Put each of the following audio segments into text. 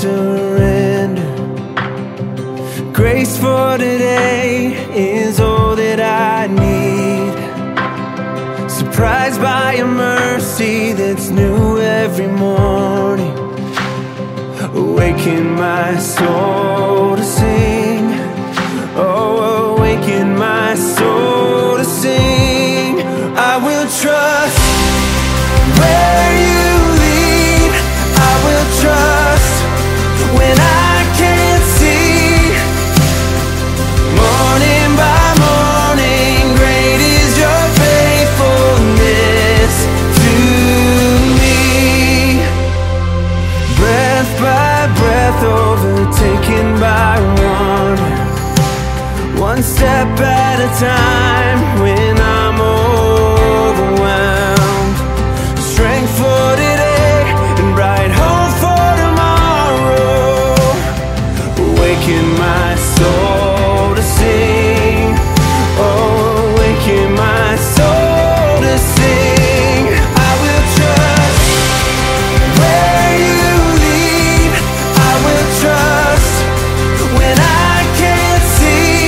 surrender. Grace for today is all that I need. Surprised by a mercy that's new every morning. Awaken my soul to sing. Oh, awaken my soul to sing. I will trust where you lead. I will trust when I can't see. Morning by morning, great is your faithfulness to me. Breath by breath, overtaken by one step at a time. When I'm overwhelmed, strength for today and bright hope for tomorrow. Awaken my soul to sing. Oh, awaken my soul to sing. I will trust where you lead. I will trust when I can't see.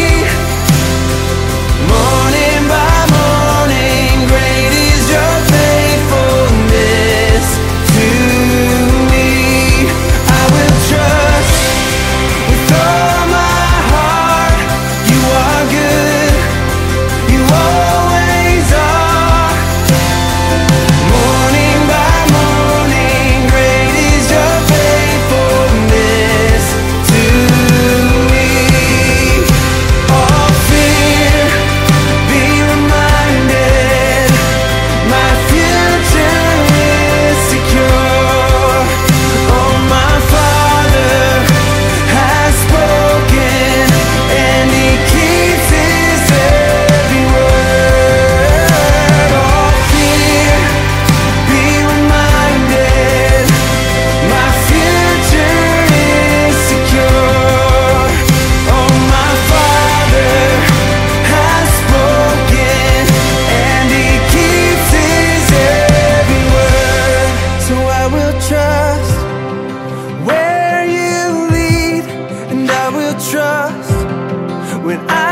Morning by morning, great is your faithfulness to me. I will trust with all my heart. You are good, you always are. Morning by morning, great is your faithfulness to me. All fear be reminded, my future is secure. Oh, my Father has spoken, and He keeps His every word. All fear be reminded, my future is secure. Oh, my Father has spoken, and He keeps His every word. So I will trust where you lead, and I will trust when I